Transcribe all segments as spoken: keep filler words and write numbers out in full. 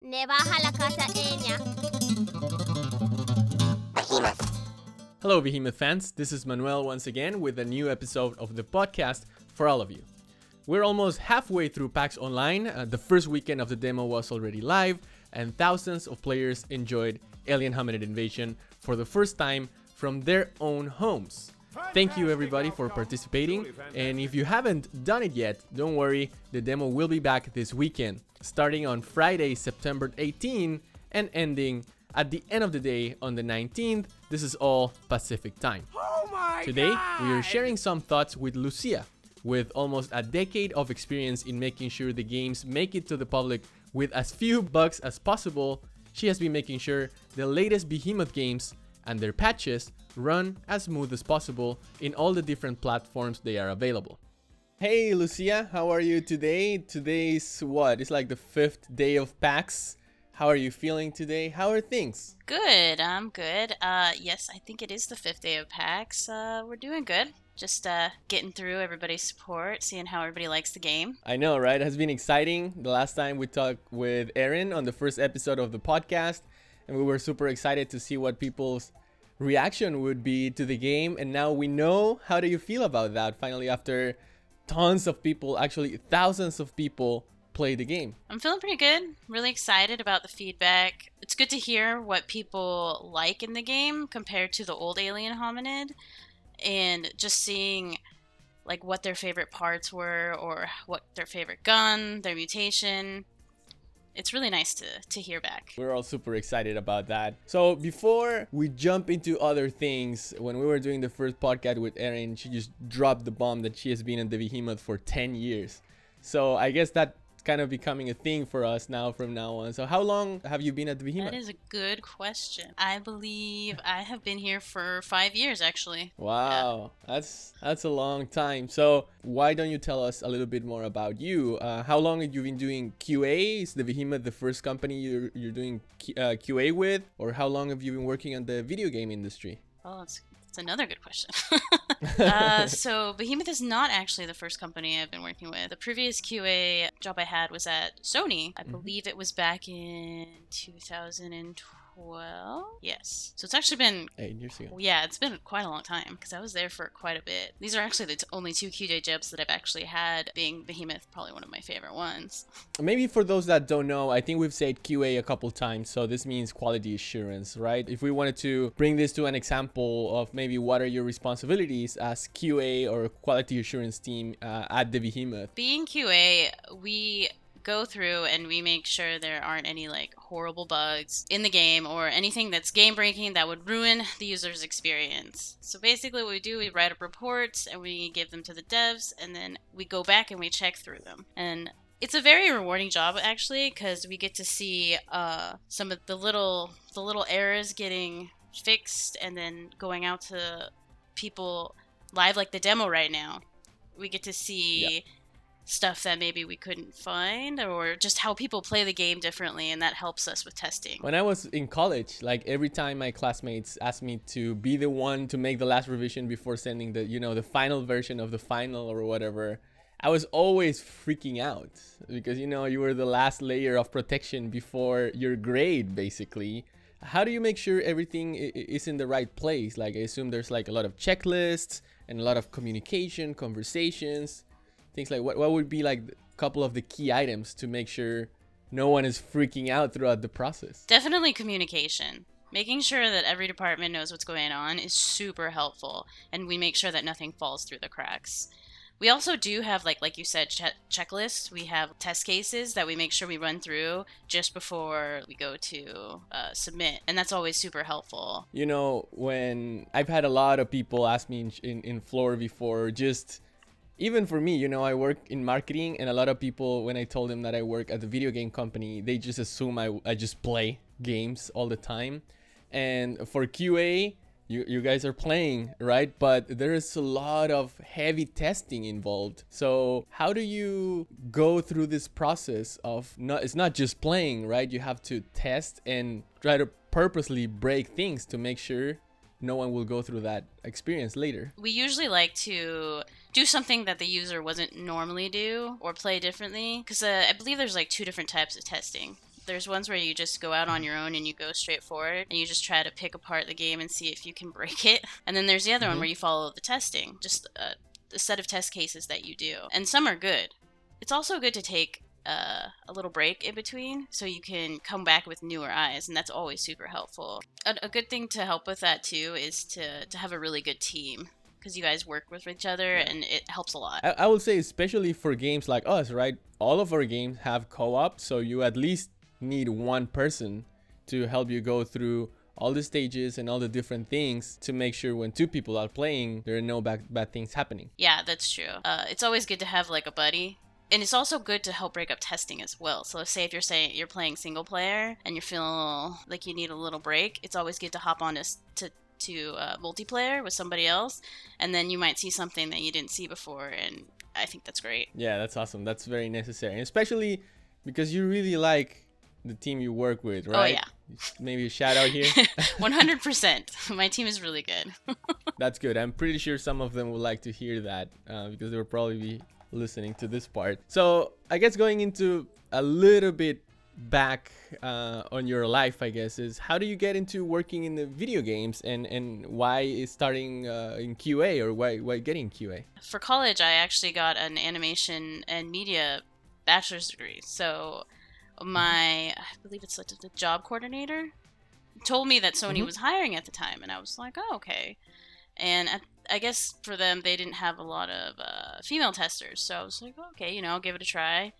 Ne baja la casa ella. Hello, Behemoth fans. This is Manuel once again with a new episode of the podcast for all of you. We're almost halfway through PAX Online. Uh, the first weekend of the demo was already live, and thousands of players enjoyed Alien Hominid Invasion for the first time from their own homes. Thank you everybody for participating, and if you haven't done it yet, don't worry, the demo will be back this weekend, starting on Friday, September eighteenth, and ending at the end of the day on the nineteenth. This is all Pacific time. Oh my Today, God! we are sharing some thoughts with Lucia. With almost a decade of experience in making sure the games make it to the public with as few bugs as possible, she has been making sure the latest Behemoth games and their patches run as smooth as possible in all the different platforms they are available. Hey Lucia, how are you today? Today's what? It's like the fifth day of PAX. How are you feeling today? How are things? Good, I'm good. Uh, yes, I think it is the fifth day of PAX. Uh, we're doing good. Just uh, getting through everybody's support, seeing how everybody likes the game. I know, right? It has been exciting. The last time we talked with Erin on the first episode of the podcast, and we were super excited to see what people's reaction would be to the game. And now we know. How do you feel about that? Finally, after tons of people, actually thousands of people, play the game. I'm feeling pretty good. Really excited about the feedback. It's good to hear what people like in the game compared to the old Alien Hominid, and just seeing like what their favorite parts were or what their favorite gun, their mutation. It's really nice to, to hear back. We're all super excited about that. So before we jump into other things, when we were doing the first podcast with Erin, she just dropped the bomb that she has been in the Behemoth for ten years. So I guess that kind of becoming a thing for us now from now on. So how long have you been at the Behemoth? That is a good question. I believe I have been here for five years, actually. Wow, yeah. that's that's a long time. So why don't you tell us a little bit more about you? Uh, how long have you been doing Q A? Is the Behemoth the first company you're, you're doing Q, uh, Q A with? Or how long have you been working in the video game industry? Oh, it's That's another good question. uh, so Behemoth is not actually the first company I've been working with. The previous Q A job I had was at Sony. I mm-hmm. believe it was back in two thousand twelve. Yes. So it's actually been... Eight years ago. Yeah, it's been quite a long time because I was there for quite a bit. These are actually the t- only two Q A jobs that I've actually had, being Behemoth probably one of my favorite ones. Maybe for those that don't know, I think we've said Q A a couple times, so this means quality assurance, right? If we wanted to bring this to an example of maybe what are your responsibilities as Q A or quality assurance team uh, at the Behemoth. Being Q A, we go through and we make sure there aren't any like horrible bugs in the game or anything that's game breaking that would ruin the user's experience. So basically what we do, we write up reports and we give them to the devs, and then we go back and we check through them. And it's a very rewarding job actually, because we get to see uh, some of the little the little errors getting fixed and then going out to people live, like the demo right now. We get to see yep. stuff that maybe we couldn't find, or just how people play the game differently, and that helps us with testing. When I was in college, like every time my classmates asked me to be the one to make the last revision before sending the, you know, the final version of the final or whatever, I was always freaking out because, you know, you were the last layer of protection before your grade, basically. How do you make sure everything is in the right place? Like, I assume there's like a lot of checklists and a lot of communication, conversations, things like what, what would be like a couple of the key items to make sure no one is freaking out throughout the process? Definitely communication. Making sure that every department knows what's going on is super helpful, and we make sure that nothing falls through the cracks. We also do have, like like you said, che- checklists. We have test cases that we make sure we run through just before we go to uh, submit. And that's always super helpful. You know, when I've had a lot of people ask me in, in, in Floor before, just even for me, you know, I work in marketing, and a lot of people, when I told them that I work at the video game company, they just assume I, I just play games all the time. And for Q A, You, you guys are playing, right? But there is a lot of heavy testing involved. So how do you go through this process of not, it's not just playing, right? You have to test and try to purposely break things to make sure no one will go through that experience later. We usually like to do something that the user wasn't normally do or play differently, because uh, I believe there's like two different types of testing. There's ones where you just go out on your own and you go straight forward and you just try to pick apart the game and see if you can break it. And then there's the other Mhm. one where you follow the testing, just a, a set of test cases that you do. And some are good. It's also good to take uh, a little break in between so you can come back with newer eyes, and that's always super helpful. A, a good thing to help with that too is to, to have a really good team, because you guys work with each other and it helps a lot. I, I would say especially for games like us, right? All of our games have co-op, so you at least need one person to help you go through all the stages and all the different things to make sure when two people are playing, there are no bad, bad things happening. Yeah, that's true. Uh, it's always good to have like a buddy. And it's also good to help break up testing as well. So say if you're saying you're playing single player and you're feeling like you need a little break, it's always good to hop on to to, to uh, multiplayer with somebody else, and then you might see something that you didn't see before, and I think that's great. Yeah, that's awesome. That's very necessary, and especially because you really like the team you work with, right? Oh yeah. Maybe a shout out here. one hundred percent. My team is really good. That's good. I'm pretty sure some of them would like to hear that uh, because they will probably be listening to this part. So I guess going into a little bit back uh, on your life, I guess, is how do you get into working in the video games, and and why is starting uh, in Q A, or why why getting Q A? For college, I actually got an animation and media bachelor's degree. So my, I believe it's like the job coordinator told me that Sony Mhm. was hiring at the time, and I was like, oh, okay. And at, I guess for them, they didn't have a lot of uh, female testers, so I was like, oh, okay, you know, I'll give it a try.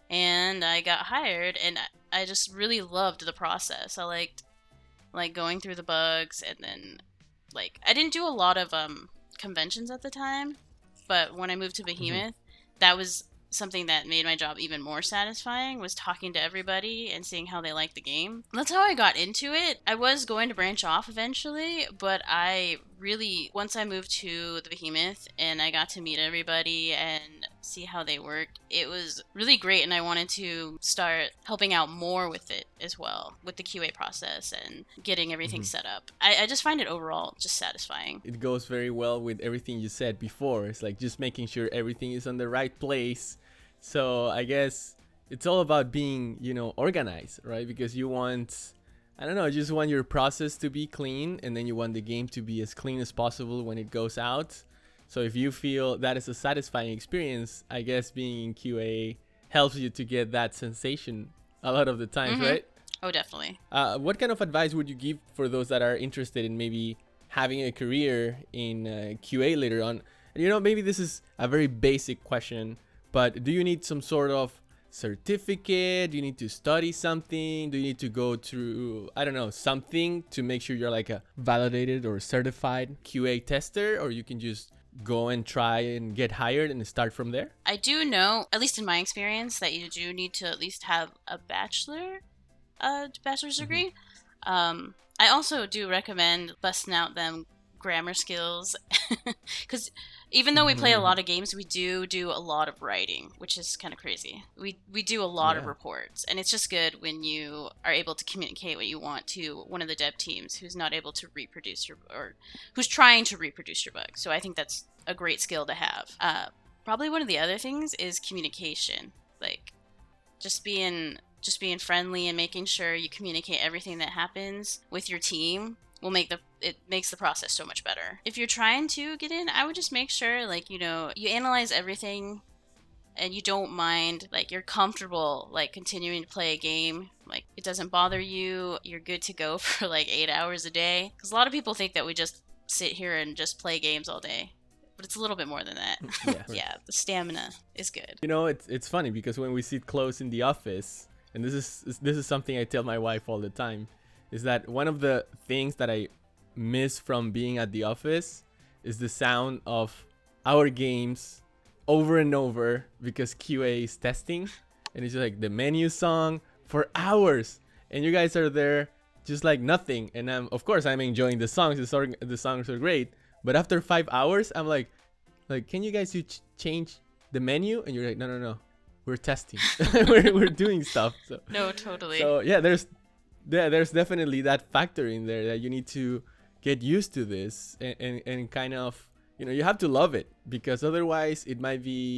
And I got hired, and I, I just really loved the process. I liked like going through the bugs, and then like I didn't do a lot of um, conventions at the time, but when I moved to Behemoth, that was something that made my job even more satisfying, was talking to everybody and seeing how they liked the game. That's how I got into it. I was going to branch off eventually, but I really, once I moved to the Behemoth and I got to meet everybody and see how they worked, it was really great, and I wanted to start helping out more with it as well, with the Q A process and getting everything Mhm. set up. I, I just find it overall just satisfying. It goes very well with everything you said before. It's like just making sure everything is on the right place. So I guess it's all about being, you know, organized, right? Because you want, I don't know, you just want your process to be clean, and then you want the game to be as clean as possible when it goes out. So if you feel that is a satisfying experience, I guess being in Q A helps you to get that sensation a lot of the times, Mhm. right? Oh, definitely. Uh, what kind of advice would you give for those that are interested in maybe having a career in uh, Q A later on? And, you know, maybe this is a very basic question, but do you need some sort of certificate? Do you need to study something? Do you need to go through, I don't know, something to make sure you're like a validated or certified Q A tester? Or you can just go and try and get hired and start from there? I do know, at least in my experience, that you do need to at least have a bachelor, uh, bachelor's Mhm. degree. Um, I also do recommend busting out them grammar skills, because even though we play a lot of games, we do do a lot of writing, which is kind of crazy. We we do a lot of Yeah. reports, and it's just good when you are able to communicate what you want to one of the dev teams who's not able to reproduce your, or who's trying to reproduce your bug. So I think that's a great skill to have. Uh, probably one of the other things is communication, like just being just being friendly and making sure you communicate everything that happens with your team will make the it makes the process so much better. If you're trying to get in, I would just make sure, like, you know, you analyze everything and you don't mind, like, you're comfortable like continuing to play a game, like it doesn't bother you, you're good to go for like eight hours a day, because a lot of people think that we just sit here and just play games all day, but it's a little bit more than that. Yeah. Yeah, the stamina is good. You know, it's it's funny because when we sit close in the office, and this is this is something I tell my wife all the time, is that one of the things that I miss from being at the office is the sound of our games over and over, because Q A is testing, and it's just like the menu song for hours, and you guys are there just like nothing. And I'm, of course, I'm enjoying the songs. The, song, the songs are great, but after five hours, I'm like, like, can you guys ch- change the menu? And you're like, no, no, no, we're testing, we're we're doing stuff. So No, totally. so yeah, there's yeah, there's definitely that factor in there that you need to get used to this, and, and, and kind of, you know, you have to love it, because otherwise it might be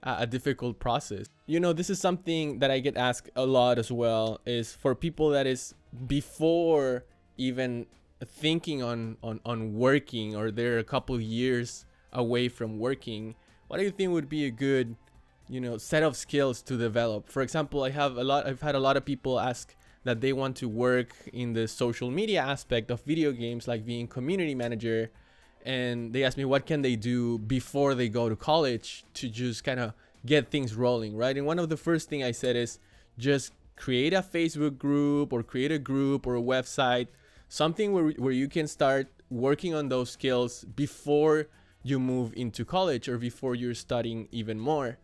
a, a difficult process. You know, this is something that I get asked a lot as well, is for people that is before even thinking on, on, on working, or they're a couple years away from working. What do you think would be a good, you know, set of skills to develop? For example, I have a lot, I've had a lot of people ask that they want to work in the social media aspect of video games, like being community manager. And they ask me, what can they do before they go to college to just kind of get things rolling, right? And one of the first thing I said is just create a Facebook group, or create a group or a website, something where, where you can start working on those skills before you move into college or before you're studying even more.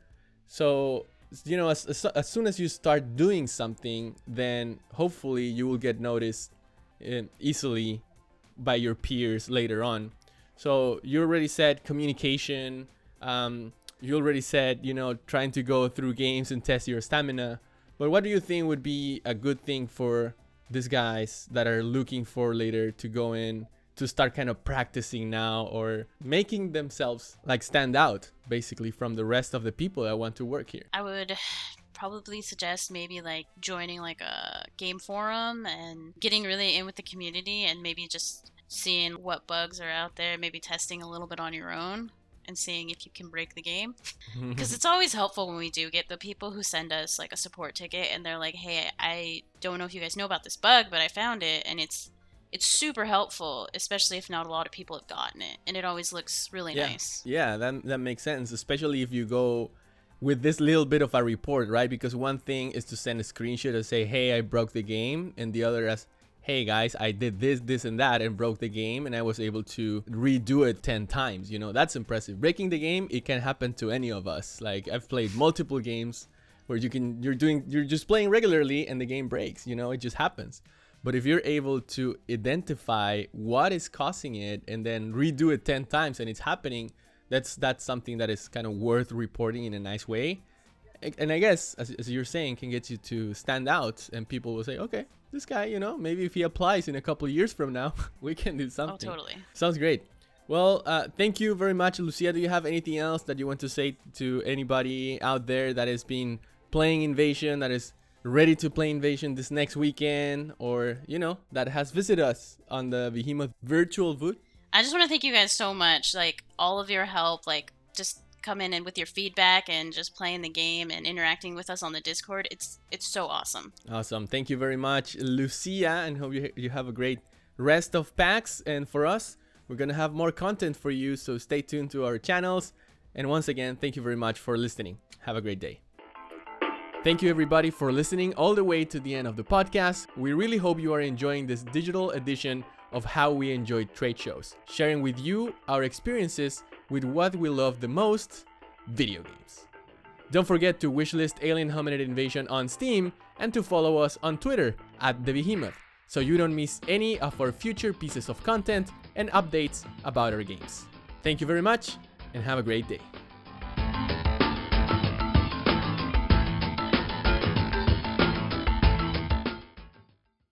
So, you know, as, as, as soon as you start doing something, then hopefully you will get noticed uh, easily by your peers later on. So you already said communication. Um, you already said, you know, trying to go through games and test your stamina. But what do you think would be a good thing for these guys that are looking for later to go in, to start kind of practicing now, or making themselves like stand out basically from the rest of the people that want to work here? I would probably suggest maybe like joining like a game forum and getting really in with the community, and maybe just seeing what bugs are out there, maybe testing a little bit on your own and seeing if you can break the game. Because it's always helpful when we do get the people who send us like a support ticket and they're like, hey, I don't know if you guys know about this bug, but I found it, and it's it's super helpful, especially if not a lot of people have gotten it, and it always looks really yeah. nice. Yeah, that, that makes sense, especially if you go with this little bit of a report, right? Because one thing is to send a screenshot and say, hey, I broke the game, and the other is, hey guys, I did this, this, and that, and broke the game, and I was able to redo it ten times. You know, that's impressive. Breaking the game, it can happen to any of us. Like, I've played multiple games where you can, you're doing, you're just playing regularly, and the game breaks. You know, it just happens. But if you're able to identify what is causing it and then redo it ten times and it's happening, that's that's something that is kind of worth reporting in a nice way. And I guess, as, as you're saying, can get you to stand out, and people will say, okay, this guy, you know, maybe if he applies in a couple of years from now, we can do something. Oh, totally. Sounds great. Well, uh, thank you very much, Lucia. Do you have anything else that you want to say to anybody out there that has been playing Invasion, that is ready to play Invasion this next weekend, or, you know, that has visited us on the Behemoth virtual booth? I just want to thank you guys so much. Like, all of your help, like, just come in and with your feedback and just playing the game and interacting with us on the Discord. It's it's so awesome. Awesome. Thank you very much, Lucia, and hope you, you have a great rest of PAX. And for us, we're going to have more content for you, so stay tuned to our channels. And once again, thank you very much for listening. Have a great day. Thank you everybody for listening all the way to the end of the podcast. We really hope you are enjoying this digital edition of how we enjoy trade shows, sharing with you our experiences with what we love the most, video games. Don't forget to wishlist Alien Hominid Invasion on Steam and to follow us on Twitter at The Behemoth, so you don't miss any of our future pieces of content and updates about our games. Thank you very much and have a great day.